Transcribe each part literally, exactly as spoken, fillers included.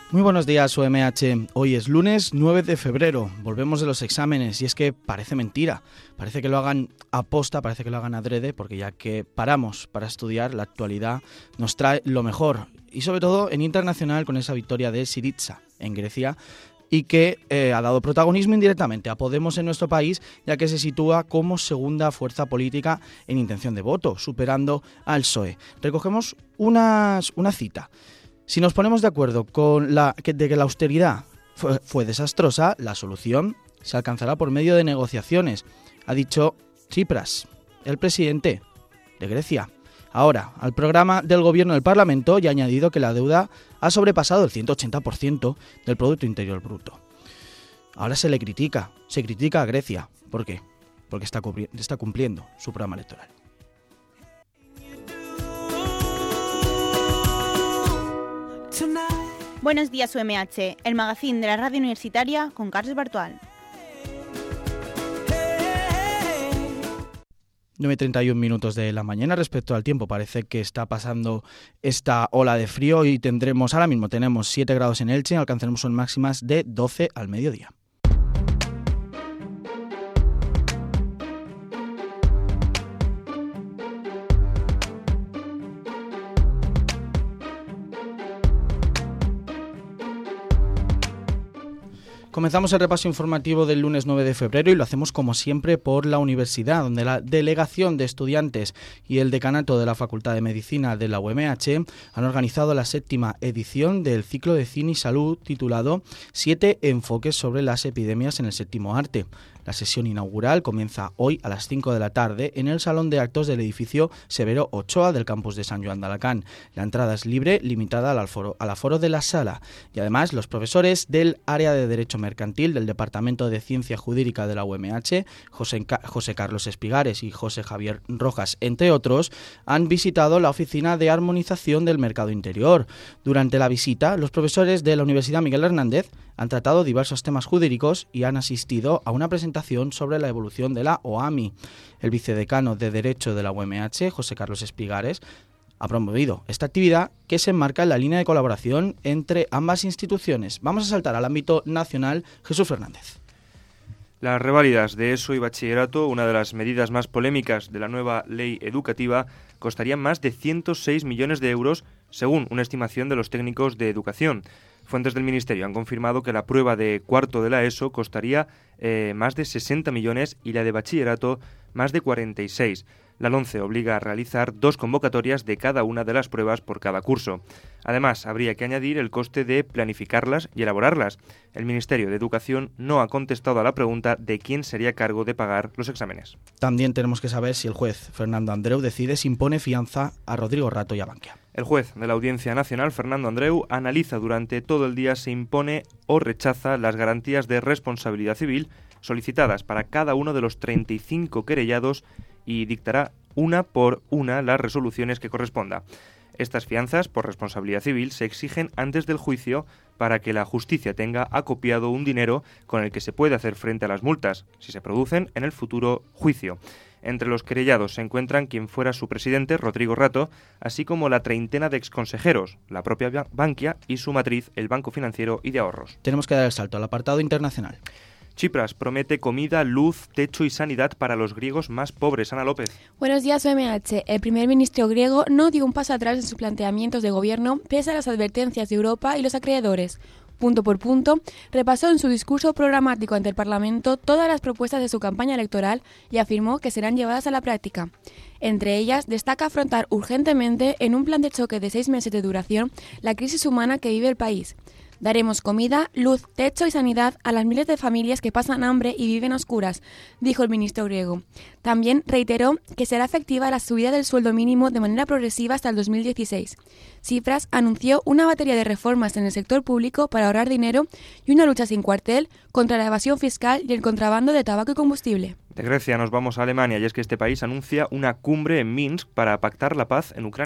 Muy buenos días, U M H. Hoy es lunes nueve de febrero, volvemos de los exámenes y es que parece mentira, parece que lo hagan aposta, parece que lo hagan adrede, porque ya que paramos para estudiar, la actualidad nos trae lo mejor y sobre todo en internacional con esa victoria de Syriza en Grecia y que eh, ha dado protagonismo indirectamente a Podemos en nuestro país, ya que se sitúa como segunda fuerza política en intención de voto, superando al P S O E. Recogemos unas, una cita. Si nos ponemos de acuerdo con la que, de que la austeridad fue, fue desastrosa, la solución se alcanzará por medio de negociaciones, ha dicho Tsipras, el presidente de Grecia. Ahora, al programa del gobierno del Parlamento ya ha añadido que la deuda ha sobrepasado el ciento ochenta por ciento del Producto Interior Bruto. Ahora se le critica, se critica a Grecia. ¿Por qué? Porque está, está cumpliendo su programa electoral. Buenos días, U M H, el magazín de la radio universitaria con Carlos Bartual. nueve y treinta y un minutos de la mañana. Respecto al tiempo, parece que está pasando esta ola de frío y tendremos, ahora mismo tenemos siete grados en Elche, alcanzaremos unas máximas de doce al mediodía. Comenzamos el repaso informativo del lunes nueve de febrero y lo hacemos como siempre por la universidad, donde la Delegación de Estudiantes y el Decanato de la Facultad de Medicina de la U M H han organizado la séptima edición del ciclo de Cine y Salud titulado Siete enfoques sobre las epidemias en el séptimo arte. La sesión inaugural comienza hoy a las cinco de la tarde en el Salón de Actos del edificio Severo Ochoa del campus de San Joan de Alacant. La entrada es libre, limitada al aforo, al aforo de la sala. Y además, los profesores del área de Derecho Mercantil del Departamento de Ciencia Jurídica de la U M H, José, José Carlos Espigares y José Javier Rojas, entre otros, han visitado la Oficina de Armonización del Mercado Interior. Durante la visita, los profesores de la Universidad Miguel Hernández han tratado diversos temas jurídicos y han asistido a una presentación sobre la evolución de la O A M I. El vicedecano de Derecho de la U M H, José Carlos Espigares, ha promovido esta actividad que se enmarca en la línea de colaboración entre ambas instituciones. Vamos a saltar al ámbito nacional. Jesús Fernández. Las reválidas de ESO y bachillerato, una de las medidas más polémicas de la nueva ley educativa, costarían más de ciento seis millones de euros, según una estimación de los técnicos de educación. Fuentes del Ministerio han confirmado que la prueba de cuarto de la ESO costaría eh, más de sesenta millones y la de bachillerato más de cuarenta y seis. La LOMCE obliga a realizar dos convocatorias de cada una de las pruebas por cada curso. Además, habría que añadir el coste de planificarlas y elaborarlas. El Ministerio de Educación no ha contestado a la pregunta de quién sería cargo de pagar los exámenes. También tenemos que saber si el juez Fernando Andreu decide si impone fianza a Rodrigo Rato y a Bankia. El juez de la Audiencia Nacional, Fernando Andreu, analiza durante todo el día si impone o rechaza las garantías de responsabilidad civil solicitadas para cada uno de los treinta y cinco querellados y dictará una por una las resoluciones que corresponda. Estas fianzas por responsabilidad civil se exigen antes del juicio para que la justicia tenga acopiado un dinero con el que se puede hacer frente a las multas, si se producen en el futuro juicio. Entre los querellados se encuentran quien fuera su presidente, Rodrigo Rato, así como la treintena de exconsejeros, la propia Bankia y su matriz, el Banco Financiero y de Ahorros. Tenemos que dar el salto al apartado internacional. Tsipras promete comida, luz, techo y sanidad para los griegos más pobres. Ana López. Buenos días, U M H. El primer ministro griego no dio un paso atrás en sus planteamientos de gobierno pese a las advertencias de Europa y los acreedores. Punto por punto, repasó en su discurso programático ante el Parlamento todas las propuestas de su campaña electoral y afirmó que serán llevadas a la práctica. Entre ellas, destaca afrontar urgentemente, en un plan de choque de seis meses de duración, la crisis humana que vive el país. Daremos comida, luz, techo y sanidad a las miles de familias que pasan hambre y viven a oscuras, dijo el ministro griego. También reiteró que será efectiva la subida del sueldo mínimo de manera progresiva hasta el dos mil dieciséis. Tsipras anunció una batería de reformas en el sector público para ahorrar dinero y una lucha sin cuartel contra la evasión fiscal y el contrabando de tabaco y combustible. De Grecia nos vamos a Alemania y es que este país anuncia una cumbre en Minsk para pactar la paz en Ucrania.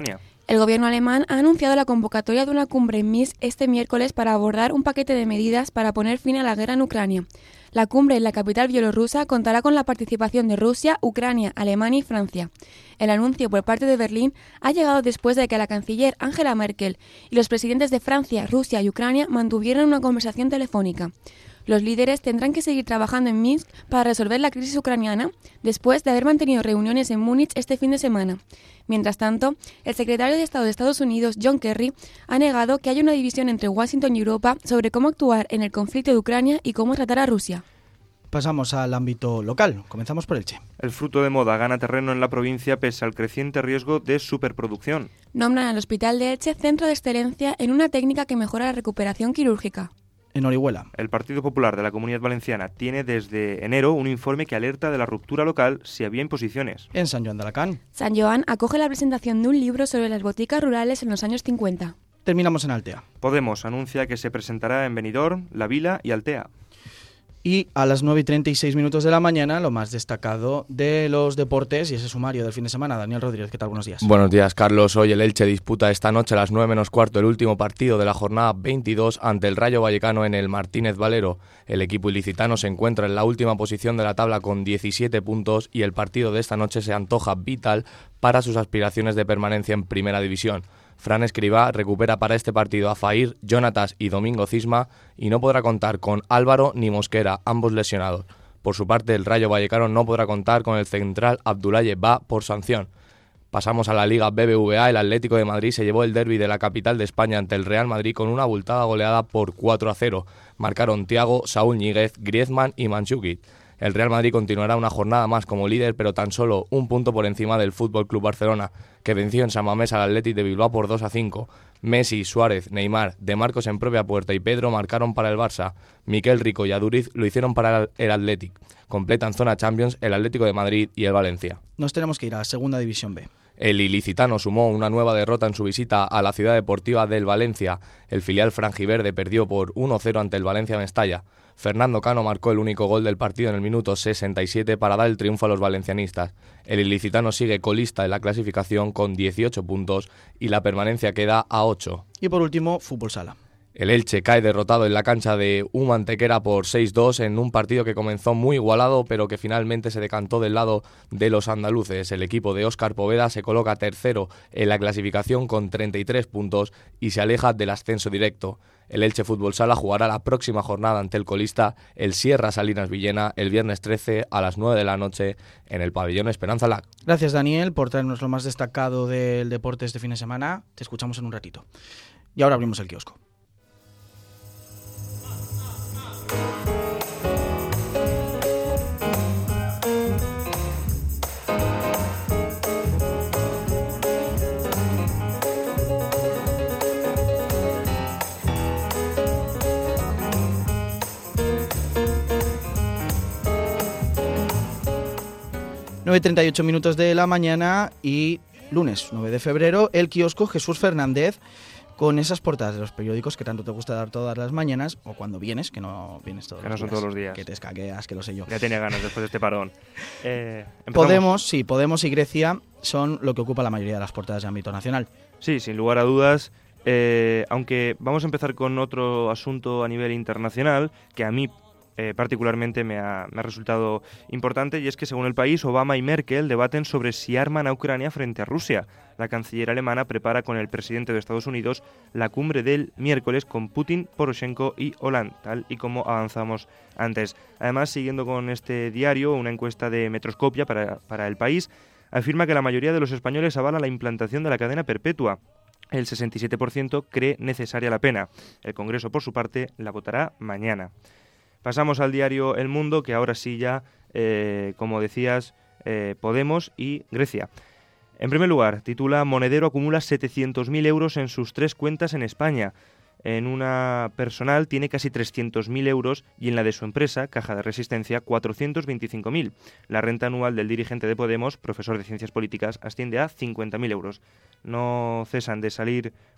El gobierno alemán ha anunciado la convocatoria de una cumbre en Minsk este miércoles para abordar un paquete de medidas para poner fin a la guerra en Ucrania. La cumbre en la capital bielorrusa contará con la participación de Rusia, Ucrania, Alemania y Francia. El anuncio por parte de Berlín ha llegado después de que la canciller Angela Merkel y los presidentes de Francia, Rusia y Ucrania mantuvieran una conversación telefónica. Los líderes tendrán que seguir trabajando en Minsk para resolver la crisis ucraniana después de haber mantenido reuniones en Múnich este fin de semana. Mientras tanto, el secretario de Estado de Estados Unidos, John Kerry, ha negado que haya una división entre Washington y Europa sobre cómo actuar en el conflicto de Ucrania y cómo tratar a Rusia. Pasamos al ámbito local. Comenzamos por Elche. El fruto de moda gana terreno en la provincia pese al creciente riesgo de superproducción. Nombran al Hospital de Elche centro de excelencia en una técnica que mejora la recuperación quirúrgica. En Orihuela. El Partido Popular de la Comunidad Valenciana tiene desde enero un informe que alerta de la ruptura local si había imposiciones. En San Joan de Alacant. San Joan acoge la presentación de un libro sobre las boticas rurales en los años cincuenta. Terminamos en Altea. Podemos anuncia que se presentará en Benidorm, La Vila y Altea. Y a las nueve y treinta y seis minutos de la mañana, lo más destacado de los deportes y ese sumario del fin de semana. Daniel Rodríguez, ¿qué tal? Buenos días. Buenos días, Carlos. Hoy el Elche disputa esta noche a las nueve menos cuarto el último partido de la jornada veintidós ante el Rayo Vallecano en el Martínez Valero. El equipo ilicitano se encuentra en la última posición de la tabla con diecisiete puntos y el partido de esta noche se antoja vital para sus aspiraciones de permanencia en Primera División. Fran Escribá recupera para este partido a Fair, Jonatas y Domingo Cisma y no podrá contar con Álvaro ni Mosquera, ambos lesionados. Por su parte, el Rayo Vallecano no podrá contar con el central Abdoulaye Ba por sanción. Pasamos a la Liga B B V A. El Atlético de Madrid se llevó el derbi de la capital de España ante el Real Madrid con una abultada goleada por cuatro a cero. Marcaron Thiago, Saúl Ñíguez, Griezmann y Mandžukić. El Real Madrid continuará una jornada más como líder, pero tan solo un punto por encima del F C Barcelona, que venció en San Mamés al Athletic de Bilbao por dos a cinco. Messi, Suárez, Neymar, De Marcos en propia puerta y Pedro marcaron para el Barça. Miquel Rico y Aduriz lo hicieron para el Athletic. Completan zona Champions el Atlético de Madrid y el Valencia. Nos tenemos que ir a la Segunda División B. El ilicitano sumó una nueva derrota en su visita a la ciudad deportiva del Valencia. El filial franjiverde perdió por uno cero ante el Valencia Mestalla. Fernando Cano marcó el único gol del partido en el minuto sesenta y siete para dar el triunfo a los valencianistas. El ilicitano sigue colista en la clasificación con dieciocho puntos y la permanencia queda a ocho. Y por último, fútbol sala. El Elche cae derrotado en la cancha de Humantequera por seis dos en un partido que comenzó muy igualado pero que finalmente se decantó del lado de los andaluces. El equipo de Óscar Poveda se coloca tercero en la clasificación con treinta y tres puntos y se aleja del ascenso directo. El Elche Fútbol Sala jugará la próxima jornada ante el colista, el Sierra Salinas Villena, el viernes trece a las nueve de la noche en el pabellón Esperanza Lac. Gracias, Daniel, por traernos lo más destacado del deporte este fin de semana. Te escuchamos en un ratito. Y ahora abrimos el kiosco. nueve y treinta y ocho minutos de la mañana y lunes nueve de febrero, el kiosco Jesús Fernández con esas portadas de los periódicos que tanto te gusta dar todas las mañanas o cuando vienes, que no vienes todos que los no son días. todos los días. Que te escaqueas, que lo sé yo. Ya tenía ganas después de este parón. Eh, Podemos, sí, Podemos y Grecia son lo que ocupa la mayoría de las portadas de ámbito nacional. Sí, sin lugar a dudas. Eh, aunque vamos a empezar con otro asunto a nivel internacional que a mí Eh, particularmente me ha, me ha resultado importante, y es que según El País, Obama y Merkel debaten sobre si arman a Ucrania frente a Rusia. La canciller alemana prepara con el presidente de Estados Unidos la cumbre del miércoles con Putin, Poroshenko y Hollande, tal y como avanzamos antes. Además, siguiendo con este diario, una encuesta de Metroscopia para, para El País afirma que la mayoría de los españoles avala la implantación de la cadena perpetua. El sesenta y siete por ciento cree necesaria la pena. El Congreso, por su parte, la votará mañana. Pasamos al diario El Mundo, que ahora sí ya, eh, como decías, eh, Podemos y Grecia. En primer lugar, titula Monedero acumula setecientos mil euros en sus tres cuentas en España. En una personal tiene casi trescientos mil euros y en la de su empresa, Caja de Resistencia, cuatrocientos veinticinco mil. La renta anual del dirigente de Podemos, profesor de Ciencias Políticas, asciende a cincuenta mil euros. No cesan de salir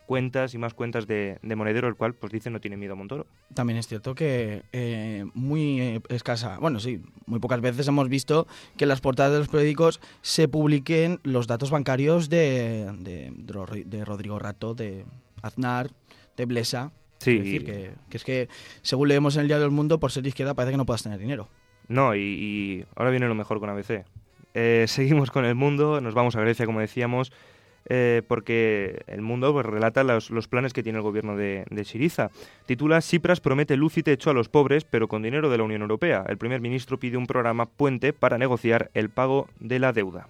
cuentas y más cuentas de, de Monedero, el cual pues dice no tiene miedo a Montoro. También es cierto que eh, muy eh, escasa, bueno sí, muy pocas veces hemos visto que en las portadas de los periódicos se publiquen los datos bancarios de, de, de Rodrigo Rato, de Aznar, de Blesa. Sí. Es decir, que, que es que según leemos en el Diario del Mundo, por ser de izquierda parece que no puedas tener dinero. No, y, y ahora viene lo mejor con A B C. Eh, seguimos con El Mundo, nos vamos a Grecia, como decíamos, eh, porque El Mundo pues, relata los, los planes que tiene el gobierno de, de Syriza. Titula: Tsipras promete luz y techo a los pobres, pero con dinero de la Unión Europea. El primer ministro pide un programa puente para negociar el pago de la deuda.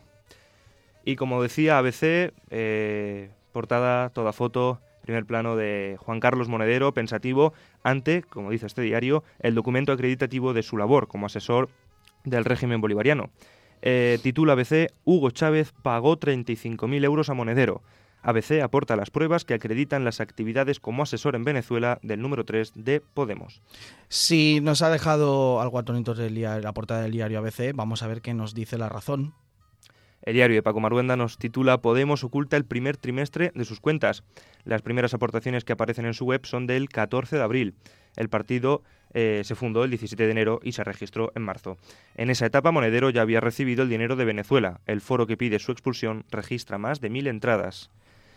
Y como decía A B C, eh, portada, toda foto, primer plano de Juan Carlos Monedero, pensativo, ante, como dice este diario, el documento acreditativo de su labor como asesor del régimen bolivariano. Eh, titula A B C: Hugo Chávez pagó treinta y cinco mil euros a Monedero. A B C aporta las pruebas que acreditan las actividades como asesor en Venezuela del número tres de Podemos. Si nos ha dejado algo atónitos la portada del diario A B C, vamos a ver qué nos dice La Razón. El diario de Paco Maruenda nos titula: Podemos oculta el primer trimestre de sus cuentas. Las primeras aportaciones que aparecen en su web son del catorce de abril. El partido eh, se fundó el diecisiete de enero y se registró en marzo. En esa etapa, Monedero ya había recibido el dinero de Venezuela. El foro que pide su expulsión registra más de mil entradas.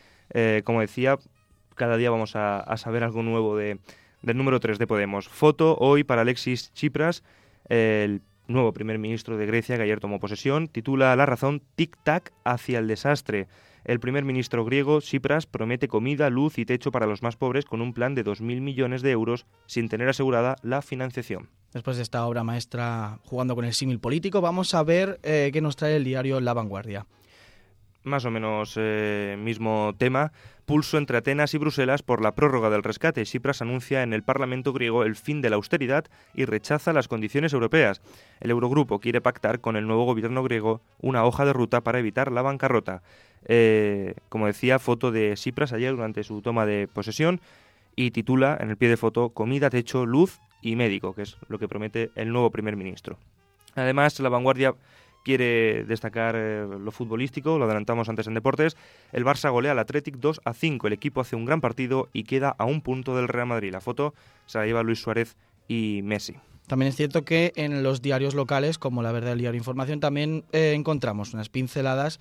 Eh, como decía, cada día vamos a, a saber algo nuevo de, del número tres de Podemos. Foto hoy para Alexis Tsipras, el nuevo primer ministro de Grecia, que ayer tomó posesión. Titula La Razón: Tic-tac hacia el desastre. El primer ministro griego, Tsipras, promete comida, luz y techo para los más pobres con un plan de dos mil millones de euros sin tener asegurada la financiación. Después de esta obra maestra jugando con el símil político, vamos a ver eh, qué nos trae el diario La Vanguardia. Más o menos eh, mismo tema. Pulso entre Atenas y Bruselas por la prórroga del rescate. Tsipras anuncia en el Parlamento griego el fin de la austeridad y rechaza las condiciones europeas. El Eurogrupo quiere pactar con el nuevo gobierno griego una hoja de ruta para evitar la bancarrota. Eh, como decía, foto de Tsipras ayer durante su toma de posesión y titula en el pie de foto: Comida, techo, luz y médico, que es lo que promete el nuevo primer ministro. Además, La Vanguardia quiere destacar eh, lo futbolístico, lo adelantamos antes en deportes. El Barça golea al Athletic dos a cinco. El equipo hace un gran partido y queda a un punto del Real Madrid. La foto se la lleva Luis Suárez y Messi. También es cierto que en los diarios locales, como La Verdad, el Diario Información, también eh, encontramos unas pinceladas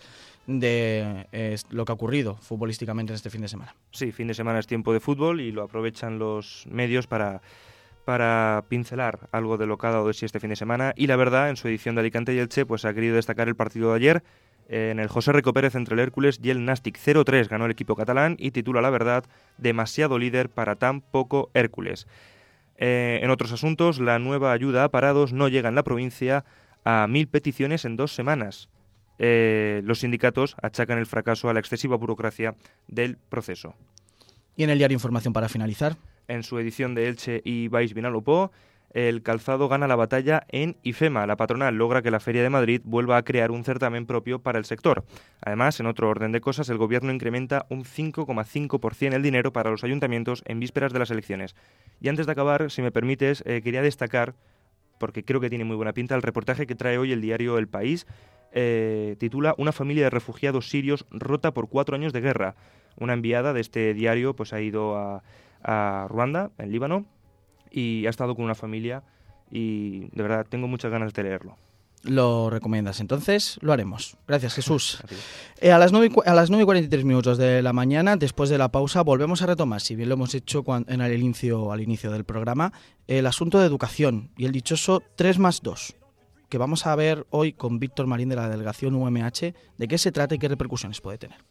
de eh, lo que ha ocurrido futbolísticamente en este fin de semana. Sí, fin de semana es tiempo de fútbol y lo aprovechan los medios para... para pincelar algo de lo que ha dado de sí este fin de semana. Y La Verdad, en su edición de Alicante y Elche, pues ha querido destacar el partido de ayer eh, en el José Rico Pérez entre el Hércules y el Nàstic. cero tres ganó el equipo catalán y titula La Verdad: demasiado líder para tan poco Hércules. Eh, en otros asuntos, la nueva ayuda a parados no llega en la provincia a mil peticiones en dos semanas. Eh, los sindicatos achacan el fracaso a la excesiva burocracia del proceso. Y en el Diario Información, para finalizar, en su edición de Elche y Baix Vinalopó, el calzado gana la batalla en IFEMA. La patronal logra que la Feria de Madrid vuelva a crear un certamen propio para el sector. Además, en otro orden de cosas, el Gobierno incrementa un cinco coma cinco por ciento el dinero para los ayuntamientos en vísperas de las elecciones. Y antes de acabar, si me permites, eh, quería destacar, porque creo que tiene muy buena pinta, el reportaje que trae hoy el diario El País. Eh, titula: Una familia de refugiados sirios rota por cuatro años de guerra. Una enviada de este diario pues ha ido a... a Ruanda, en Líbano, y ha estado con una familia y de verdad tengo muchas ganas de leerlo. Lo recomiendas, entonces lo haremos. Gracias, Jesús. Eh, a las nueve y cuarenta y tres minutos de la mañana, después de la pausa, volvemos a retomar, si bien lo hemos hecho en el inicio, al inicio del programa, el asunto de educación y el dichoso tres más dos, que vamos a ver hoy con Víctor Marín de la delegación U M H, de qué se trata y qué repercusiones puede tener.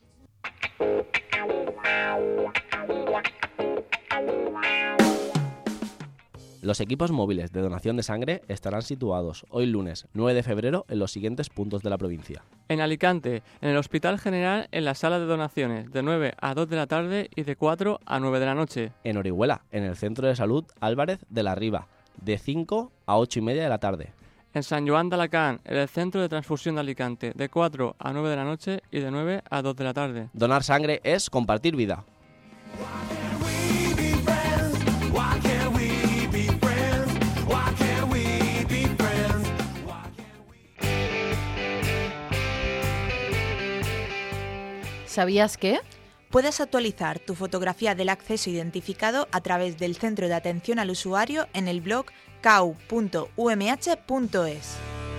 Los equipos móviles de donación de sangre estarán situados hoy lunes nueve de febrero en los siguientes puntos de la provincia. En Alicante, en el Hospital General, en la sala de donaciones, de nueve a dos de la tarde y de cuatro a nueve de la noche. En Orihuela, en el Centro de Salud Álvarez de la Riba, de cinco a ocho y media de la tarde. En San Joan de Alacant, en el Centro de Transfusión de Alicante, de cuatro a nueve de la noche y de nueve a dos de la tarde. Donar sangre es compartir vida. ¿Sabías que? Puedes actualizar tu fotografía del acceso identificado a través del Centro de Atención al Usuario en el blog cau punto u m h punto es.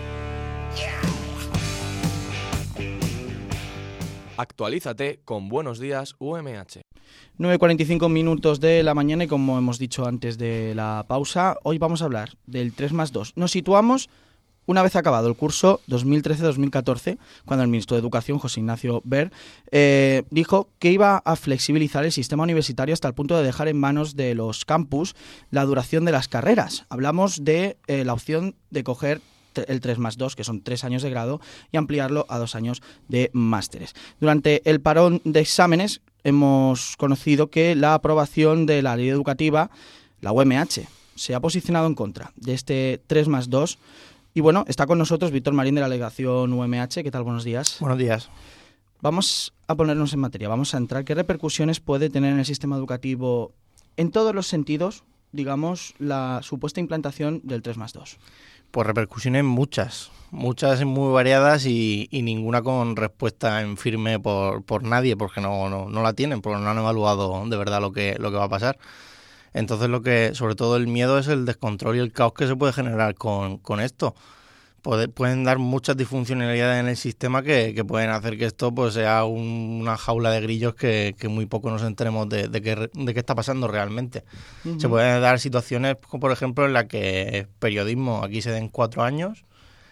Actualízate con Buenos Días U M H. nueve y cuarenta y cinco minutos de la mañana y como hemos dicho antes de la pausa, hoy vamos a hablar del tres más dos. Nos situamos una vez acabado el curso dos mil trece dos mil catorce, cuando el ministro de Educación, José Ignacio Wert, eh, dijo que iba a flexibilizar el sistema universitario hasta el punto de dejar en manos de los campus la duración de las carreras. Hablamos de eh, la opción de coger el tres más dos, que son tres años de grado, y ampliarlo a dos años de másteres. Durante el parón de exámenes hemos conocido que la aprobación de la ley educativa, la U M H, se ha posicionado en contra de este tres más dos. Y bueno, está con nosotros Víctor Marín de la delegación U M H. ¿Qué tal? Buenos días. Buenos días. Vamos a ponernos en materia, vamos a entrar. ¿Qué repercusiones puede tener en el sistema educativo en todos los sentidos, digamos, la supuesta implantación del tres más dos? Pues repercusiones muchas, muchas muy variadas y, y ninguna con respuesta en firme por, por nadie, porque no, no, no la tienen, porque no han evaluado de verdad lo que, lo que va a pasar. Entonces, lo que sobre todo el miedo es el descontrol y el caos que se puede generar con, con esto. Puede, pueden dar muchas disfuncionalidades en el sistema que, que pueden hacer que esto pues sea un, una jaula de grillos que, que muy poco nos enteremos de, de, qué, de qué está pasando realmente. Uh-huh. Se pueden dar situaciones, como por ejemplo, en la que periodismo aquí se den cuatro años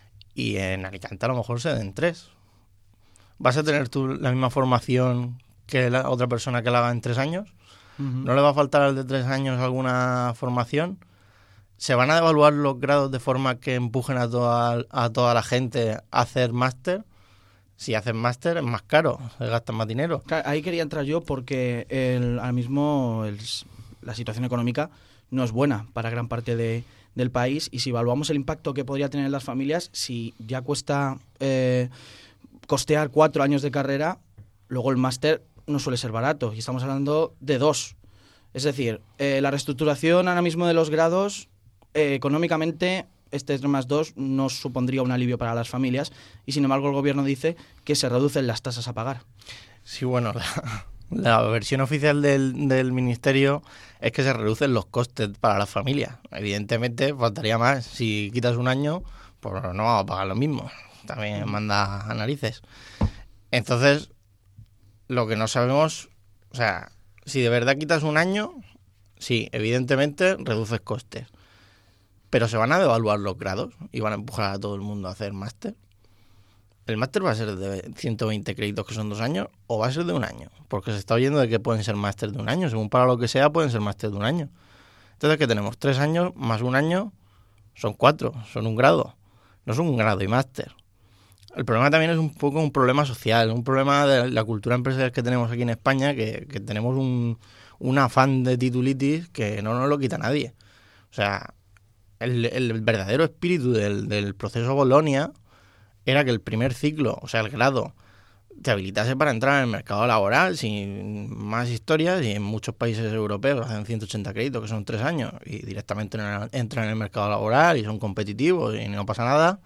y en Alicante a lo mejor se den tres. ¿Vas a tener tú la misma formación que la otra persona que la haga en tres años? Uh-huh. ¿No le va a faltar al de tres años alguna formación? ¿Se van a evaluar los grados de forma que empujen a toda, a toda la gente a hacer máster? Si hacen máster es más caro, se gastan más dinero. Ahí quería entrar yo porque el, ahora mismo el, la situación económica no es buena para gran parte de, del país, y si evaluamos el impacto que podría tener en las familias, si ya cuesta eh, costear cuatro años de carrera, luego el máster no suele ser barato, y estamos hablando de dos. Es decir, eh, la reestructuración ahora mismo de los grados, eh, económicamente, este tres más dos no supondría un alivio para las familias, y sin embargo el gobierno dice que se reducen las tasas a pagar. Sí, bueno, la, la versión oficial del, del ministerio es que se reducen los costes para las familias. Evidentemente, faltaría más. Si quitas un año, pues no vamos a pagar lo mismo. También manda a narices. Entonces, lo que no sabemos, o sea, si de verdad quitas un año, sí, evidentemente reduces costes. Pero se van a devaluar los grados y van a empujar a todo el mundo a hacer máster. ¿El máster va a ser de ciento veinte créditos, que son dos años, o va a ser de un año? Porque se está oyendo de que pueden ser máster de un año. Según para lo que sea, pueden ser máster de un año. Entonces, ¿qué tenemos? Tres años más un año son cuatro, son un grado. No es un grado y máster. El problema también es un poco un problema social, un problema de la cultura empresarial que tenemos aquí en España, que, que tenemos un, un afán de titulitis que no nos lo quita nadie. O sea, el, el verdadero espíritu del, del proceso Bolonia era que el primer ciclo, o sea, el grado, te habilitase para entrar en el mercado laboral sin más historias, y en muchos países europeos hacen ciento ochenta créditos, que son tres años, y directamente entran en el mercado laboral y son competitivos y no pasa nada.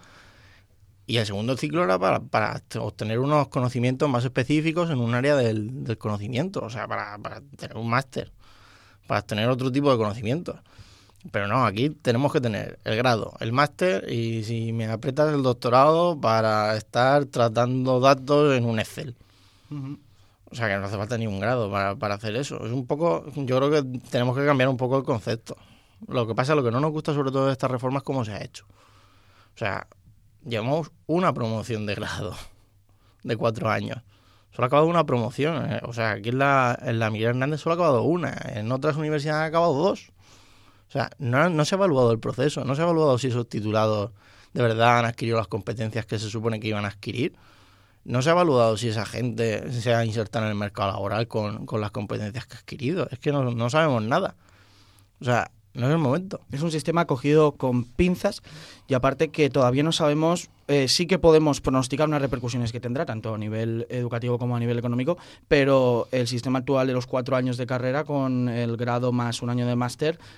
Y el segundo ciclo era para, para obtener unos conocimientos más específicos en un área del, del conocimiento, o sea, para, para tener un máster, para tener otro tipo de conocimientos. Pero no, aquí tenemos que tener el grado, el máster, y si me aprietas el doctorado para estar tratando datos en un Excel. Uh-huh. O sea, que no hace falta ni un grado para, para hacer eso. Es un poco, yo creo que tenemos que cambiar un poco el concepto. Lo que pasa, lo que no nos gusta sobre todo de estas reformas es cómo se ha hecho. O sea, llevamos una promoción de grado de cuatro años. Solo ha acabado una promoción. ¿eh? O sea, aquí en la, en la Miguel Hernández solo ha acabado una. En otras universidades ha acabado dos. O sea, no, no se ha evaluado el proceso. No se ha evaluado si esos titulados de verdad han adquirido las competencias que se supone que iban a adquirir. No se ha evaluado si esa gente se ha insertado en el mercado laboral con, con las competencias que ha adquirido. Es que no, no sabemos nada. O sea, no es el momento. Es un sistema cogido con pinzas, y aparte que todavía no sabemos, eh, sí que podemos pronosticar unas repercusiones que tendrá, tanto a nivel educativo como a nivel económico, pero el sistema actual de los cuatro años de carrera con el grado más un año de máster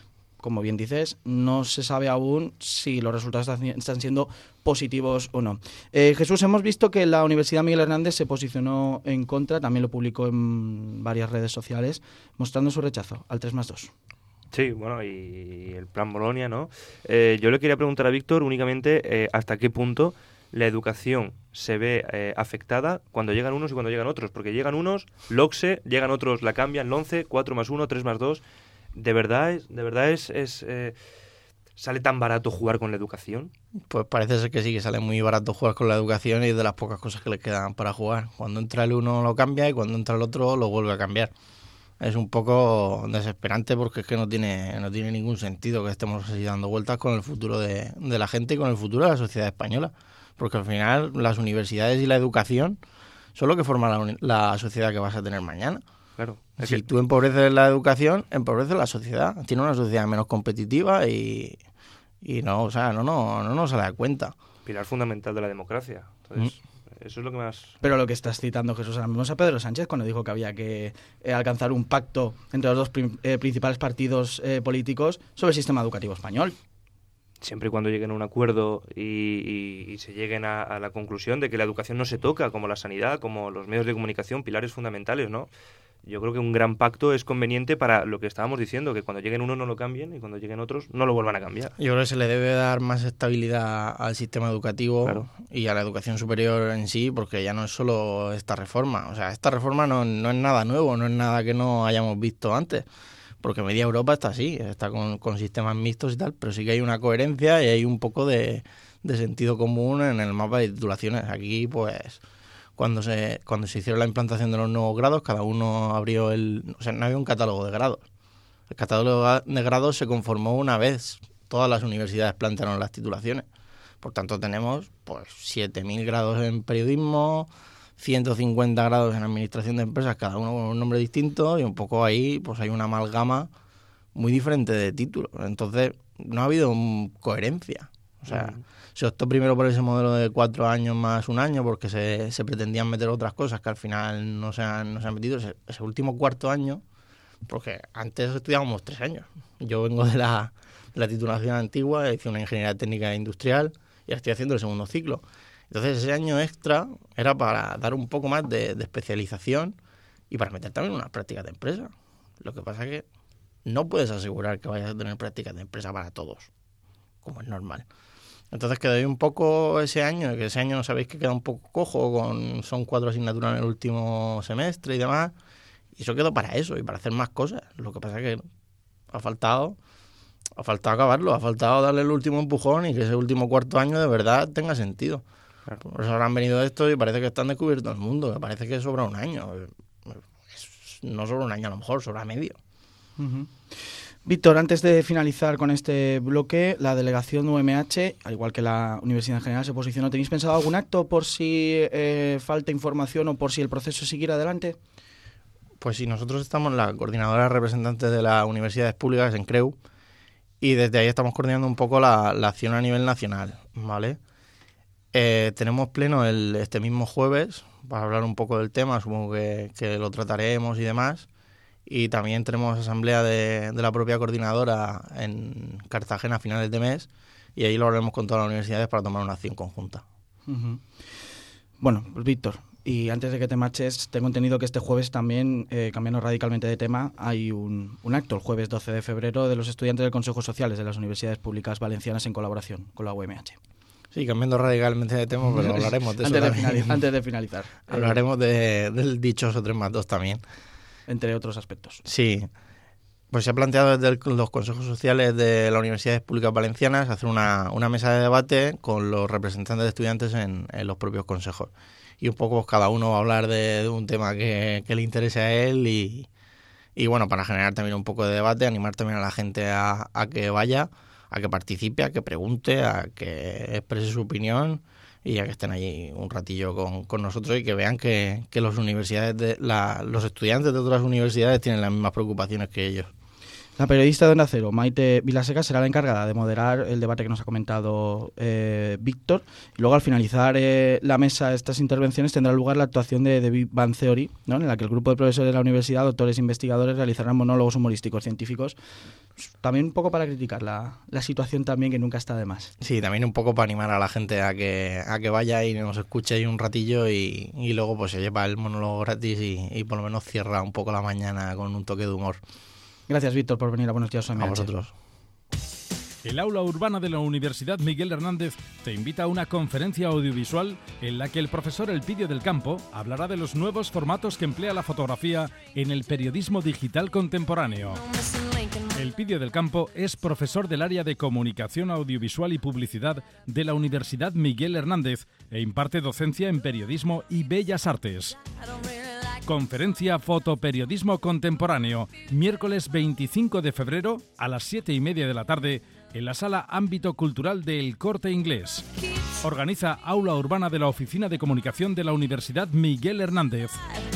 como bien dices, no se sabe aún si los resultados están siendo positivos o no. Eh, Jesús, hemos visto que la Universidad Miguel Hernández se posicionó en contra, también lo publicó en varias redes sociales, mostrando su rechazo al tres más dos. Sí, bueno, y el plan Bolonia, ¿no? Eh, yo le quería preguntar a Víctor únicamente eh, hasta qué punto la educación se ve eh, afectada cuando llegan unos y cuando llegan otros, porque llegan unos, LOCSE, llegan otros, la cambian, LONCE, cuatro más uno, tres más dos... ¿De verdad es, de verdad es, es eh, sale tan barato jugar con la educación? Pues parece ser que sí, que sale muy barato jugar con la educación y es de las pocas cosas que le quedan para jugar. Cuando entra el uno lo cambia y cuando entra el otro lo vuelve a cambiar. Es un poco desesperante porque es que no tiene, no tiene ningún sentido que estemos así dando vueltas con el futuro de, de la gente y con el futuro de la sociedad española. Porque al final las universidades y la educación son lo que forman la, la sociedad que vas a tener mañana. Claro. Si que... tú empobreces la educación, empobreces la sociedad. Tiene una sociedad menos competitiva y, y no, o sea, no, no, no nos se da cuenta. Pilar fundamental de la democracia. Entonces, mm. eso es lo que más... Pero lo que estás citando, Jesús, ahora mismo es a Pedro Sánchez cuando dijo que había que eh, alcanzar un pacto entre los dos prim- eh, principales partidos eh, políticos sobre el sistema educativo español. Siempre y cuando lleguen a un acuerdo y, y, y se lleguen a, a la conclusión de que la educación no se toca, como la sanidad, como los medios de comunicación, pilares fundamentales, ¿no? Yo creo que un gran pacto es conveniente para lo que estábamos diciendo, que cuando lleguen unos no lo cambien y cuando lleguen otros no lo vuelvan a cambiar. Yo creo que se le debe dar más estabilidad al sistema educativo, claro, y a la educación superior en sí, porque ya no es solo esta reforma. O sea, esta reforma no, no es nada nuevo, no es nada que no hayamos visto antes, porque media Europa está así, está con, con sistemas mixtos y tal, pero sí que hay una coherencia y hay un poco de, de sentido común en el mapa de titulaciones. Aquí, pues... Cuando se cuando se hicieron la implantación de los nuevos grados, cada uno abrió el... O sea, no había un catálogo de grados. El catálogo de grados se conformó una vez. Todas las universidades plantearon las titulaciones. Por tanto, tenemos pues siete mil grados en periodismo, ciento cincuenta grados en administración de empresas, cada uno con un nombre distinto, y un poco ahí pues hay una amalgama muy diferente de títulos. Entonces, no ha habido coherencia. O sea... Mm. Se optó primero por ese modelo de cuatro años más un año porque se, se pretendían meter otras cosas que al final no se han, no se han metido. Ese, ese último cuarto año, porque antes estudiábamos tres años. Yo vengo de la, de la titulación antigua, hice una ingeniería técnica industrial y ahora estoy haciendo el segundo ciclo. Entonces ese año extra era para dar un poco más de, de especialización y para meter también unas prácticas de empresa. Lo que pasa es que no puedes asegurar que vayas a tener prácticas de empresa para todos, como es normal. Entonces quedó ahí un poco ese año, que ese año sabéis que queda un poco cojo, con son cuatro asignaturas en el último semestre y demás, y eso quedó para eso y para hacer más cosas. Lo que pasa es que ha faltado, ha faltado acabarlo, ha faltado darle el último empujón y que ese último cuarto año de verdad tenga sentido. Claro. Por eso ahora han venido estos y parece que están descubiertos el mundo, que parece que sobra un año. No sobra un año a lo mejor, sobra medio. Uh-huh. Víctor, antes de finalizar con este bloque, la delegación U M H, al igual que la Universidad en general, se posicionó. ¿Tenéis pensado algún acto por si eh, falta información o por si el proceso siguiera adelante? Pues sí, nosotros estamos en la coordinadora representante de las universidades públicas en CREU y desde ahí estamos coordinando un poco la, la acción a nivel nacional, ¿vale? Eh, tenemos pleno el, este mismo jueves para hablar un poco del tema, supongo que, que lo trataremos y demás. Y también tenemos asamblea de, de la propia coordinadora en Cartagena a finales de mes y ahí lo haremos con todas las universidades para tomar una acción conjunta. Uh-huh. Bueno, pues Víctor, y antes de que te marches, tengo entendido que este jueves también, eh, cambiando radicalmente de tema, hay un, un acto el jueves doce de febrero de los estudiantes del Consejo Sociales de las Universidades Públicas Valencianas en colaboración con la U M H. Sí, cambiando radicalmente de tema, pero hablaremos de eso antes, de también. finalizar, antes de finalizar. Hablaremos de, del dichoso tres más dos también. Entre otros aspectos. Sí, pues se ha planteado desde el, los consejos sociales de las universidades públicas valencianas hacer una, una mesa de debate con los representantes de estudiantes en, en los propios consejos. Y un poco pues, cada uno va a hablar de, de un tema que, que le interese a él y, y bueno, para generar también un poco de debate, animar también a la gente a, a que vaya, a que participe, a que pregunte, a que exprese su opinión y a que estén allí un ratillo con, con nosotros y que vean que, que las universidades de la, los estudiantes de otras universidades tienen las mismas preocupaciones que ellos. La periodista de Onda Cero, Maite Vilaseca, será la encargada de moderar el debate que nos ha comentado eh, Víctor. Y luego, al finalizar eh, la mesa de estas intervenciones, tendrá lugar la actuación de The Big Bang Theory, ¿no? En la que el grupo de profesores de la universidad, doctores e investigadores, realizarán monólogos humorísticos científicos, también un poco para criticar la, la situación también, que nunca está de más. Sí, también un poco para animar a la gente a que a que vaya y nos escuche ahí un ratillo y, y luego pues se lleva el monólogo gratis y, y por lo menos cierra un poco la mañana con un toque de humor. Gracias, Víctor, por venir a Buenos Días U M H. A vosotros. El aula urbana de la Universidad Miguel Hernández te invita a una conferencia audiovisual en la que el profesor Elpidio del Campo hablará de los nuevos formatos que emplea la fotografía en el periodismo digital contemporáneo. Elpidio del Campo es profesor del área de Comunicación Audiovisual y Publicidad de la Universidad Miguel Hernández e imparte docencia en periodismo y bellas artes. Conferencia Fotoperiodismo Contemporáneo, miércoles veinticinco de febrero a las siete y media de la tarde en la Sala Ámbito Cultural del Corte Inglés. Organiza Aula Urbana de la Oficina de Comunicación de la Universidad Miguel Hernández.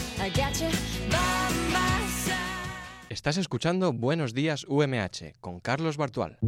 Estás escuchando Buenos Días U M H con Carlos Bartual.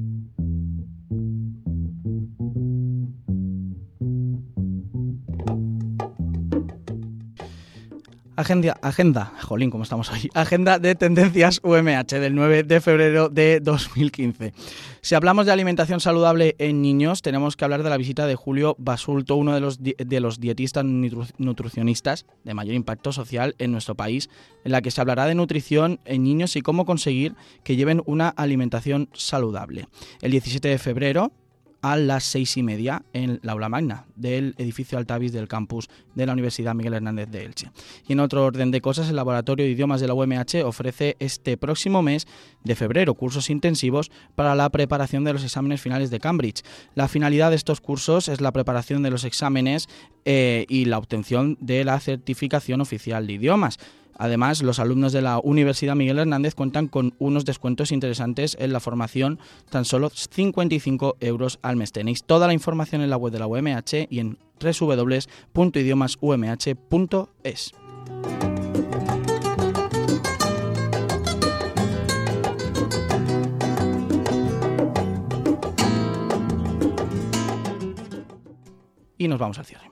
Agenda, agenda, jolín, ¿cómo estamos hoy? Agenda de tendencias U M H del nueve de febrero de dos mil quince. Si hablamos de alimentación saludable en niños, tenemos que hablar de la visita de Julio Basulto, uno de los, di- de los dietistas nutru- nutricionistas de mayor impacto social en nuestro país, en la que se hablará de nutrición en niños y cómo conseguir que lleven una alimentación saludable. El diecisiete de febrero, a las seis y media, en la aula magna del edificio Altavis del campus de la Universidad Miguel Hernández de Elche. Y en otro orden de cosas, el Laboratorio de Idiomas de la U M H ofrece este próximo mes de febrero cursos intensivos para la preparación de los exámenes finales de Cambridge. La finalidad de estos cursos es la preparación de los exámenes eh, y la obtención de la certificación oficial de idiomas. Además, los alumnos de la Universidad Miguel Hernández cuentan con unos descuentos interesantes en la formación, tan solo cincuenta y cinco euros al mes. Tenéis toda la información en la web de la U M H y en doble u doble u doble u punto idiomas u m h punto es. Y nos vamos al cierre.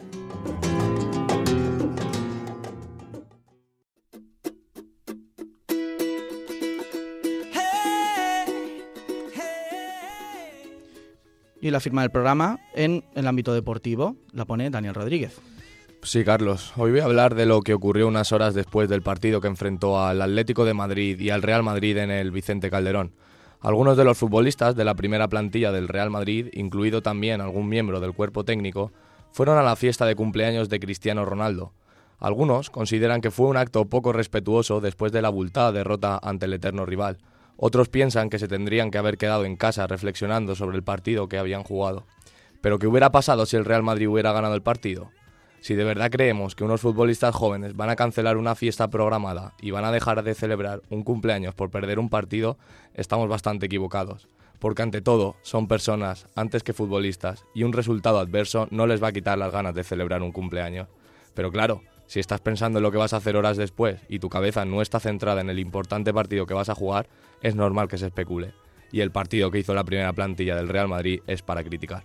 Y la firma del programa en el ámbito deportivo la pone Daniel Rodríguez. Sí, Carlos. Hoy voy a hablar de lo que ocurrió unas horas después del partido que enfrentó al Atlético de Madrid y al Real Madrid en el Vicente Calderón. Algunos de los futbolistas de la primera plantilla del Real Madrid, incluido también algún miembro del cuerpo técnico, fueron a la fiesta de cumpleaños de Cristiano Ronaldo. Algunos consideran que fue un acto poco respetuoso después de la abultada derrota ante el eterno rival. Otros piensan que se tendrían que haber quedado en casa reflexionando sobre el partido que habían jugado. ¿Pero qué hubiera pasado si el Real Madrid hubiera ganado el partido? Si de verdad creemos que unos futbolistas jóvenes van a cancelar una fiesta programada y van a dejar de celebrar un cumpleaños por perder un partido, estamos bastante equivocados. Porque ante todo, son personas antes que futbolistas y un resultado adverso no les va a quitar las ganas de celebrar un cumpleaños. Pero claro, si estás pensando en lo que vas a hacer horas después y tu cabeza no está centrada en el importante partido que vas a jugar, es normal que se especule. Y el partido que hizo la primera plantilla del Real Madrid es para criticar.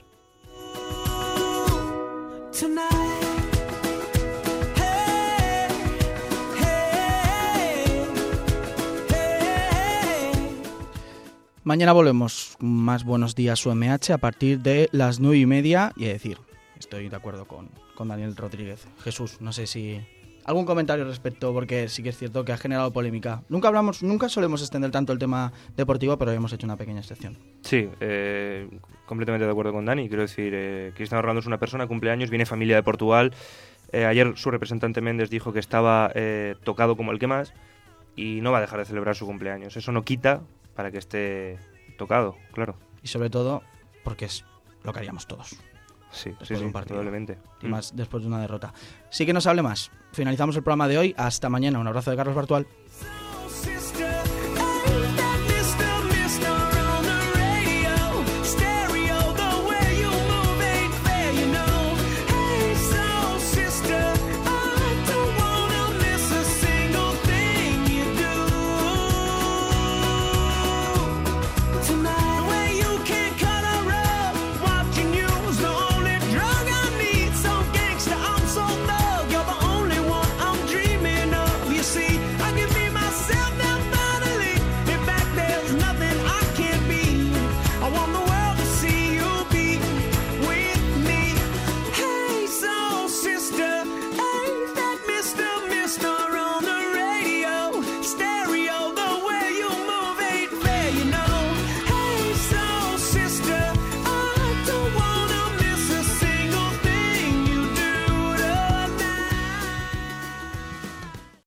Mañana volvemos con más Buenos Días U M H a partir de las nueve y media. Y es decir, estoy de acuerdo con, con Daniel Rodríguez. Jesús, no sé si... ¿Algún comentario al respecto? Porque sí que es cierto que ha generado polémica. Nunca hablamos, nunca solemos extender tanto el tema deportivo, pero hemos hecho una pequeña excepción. Sí, eh, completamente de acuerdo con Dani. Quiero decir, eh, Cristiano Ronaldo es una persona, cumpleaños, viene familia de Portugal. Eh, ayer su representante Méndez dijo que estaba eh, tocado como el que más y no va a dejar de celebrar su cumpleaños. Eso no quita para que esté tocado, claro. Y sobre todo porque es lo que haríamos todos. Sí, después sí, de un sí, partido. probablemente. Y más después de una derrota. Sí que no se hable más. Finalizamos el programa de hoy. Hasta mañana. Un abrazo de Carlos Bartual.